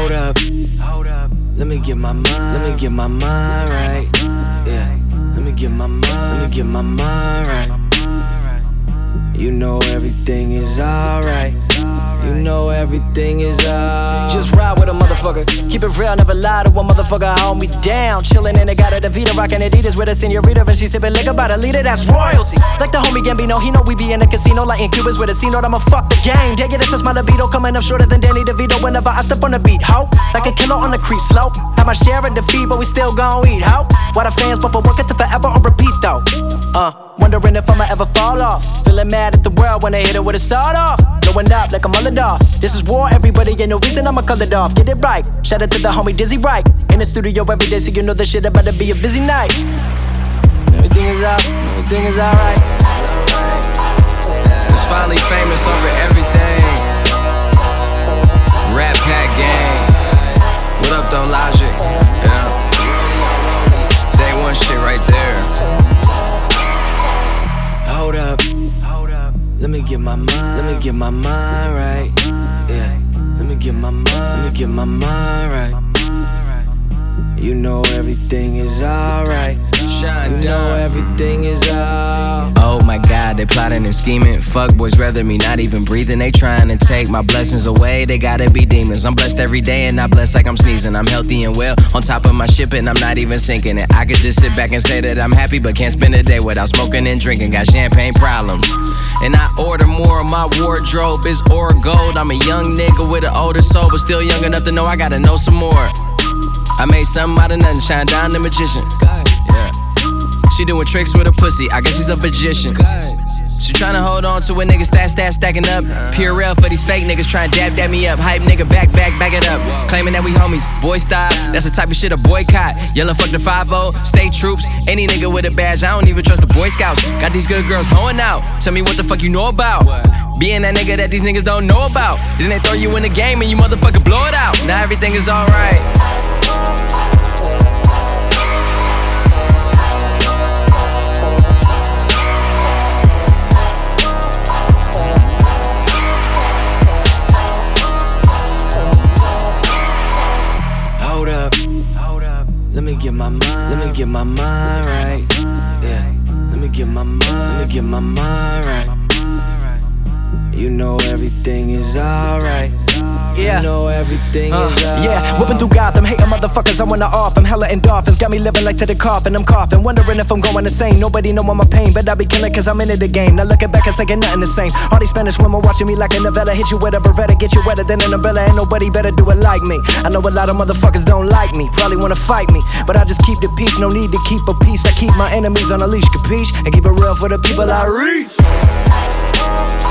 Hold up, let me get my mind right. Yeah, let me get my mind right. You know everything is alright. You know everything is alright. Just ride with a motherfucker. Keep it real, never lie to a motherfucker. Hold me down. Chillin' in the got a Vita, rockin' Adidas with a senorita, and she sippin' liquor by the leader. That's royalty. Like the homie Gambino, he know we be in the casino, lightin' Cubans with a C-note. I'ma fuck the game. Take it, it's my libido, coming up shorter than Danny DeVito. Whenever I step on the beat, ho, like a killer on the creep slope. Have my share of defeat, but we still gon' eat, ho. Why the fans bump a work it to forever on repeat though? Wondering if I'ma ever fall off. Feeling mad at the world when they hit it with a sawed off. Going up like I'm underdog. This is war, everybody, ain't no reason I'ma cut it off. Get it right. Shout out to the homie Dizzy Wright. In the studio every day, so you know this shit about to be a busy night. Everything is alright. It's finally famous over everything. Rat Pack Gang. What up though, Logic? Yeah. Day one shit right there. Hold up, let me get my mind right. Yeah, let me get my mind right. You know everything is alright. You know everything is alright. Oh my God, they plotting and scheming. Fuck boys, rather me not even breathing. They trying to take my blessings away. They gotta be demons. I'm blessed every day and not blessed like I'm sneezing. I'm healthy and well, on top of my ship and I'm not even sinking it. I could just sit back and say that I'm happy, but can't spend a day without smoking and drinking. Got champagne problems. And I order more. My wardrobe is ore gold. I'm a young nigga with an older soul, but still young enough to know I gotta know some more. I made something out of nothing, shine down the magician. Yeah. She doing tricks with her pussy, I guess she's a magician. She tryna hold on to a nigga stacking up. Purell for these fake niggas tryna dab me up. Hype nigga back it up. Claiming that we homies, boy style, that's the type of shit a boycott. Yelling fuck the 5-0, state troops, any nigga with a badge, I don't even trust the Boy Scouts. Got these good girls hoeing out, tell me what the fuck you know about. Being that nigga that these niggas don't know about. Then they throw you in the game and you motherfucker blow it out. Now everything is alright. Let me get my mind right. Yeah, let me get my mind right. You know everything is alright. Yeah. You know everything is alright. Yeah, whipping through Gotham, hating motherfuckers, I wanna off. I'm hella endorphins, got me living like to the coffin. I'm coughing, wondering if I'm going insane. Nobody know my pain, but I be killing cause I'm into the game. Now looking back, it's like ain't nothing the same. All these Spanish women watching me like a novella. Hit you with a Beretta, get you wetter than an umbrella. Ain't nobody better do it like me. I know a lot of motherfuckers don't like me, probably wanna fight me, but I just keep the peace, no need to keep a peace. I keep my enemies on a leash, capiche? And keep it real for the people I reach.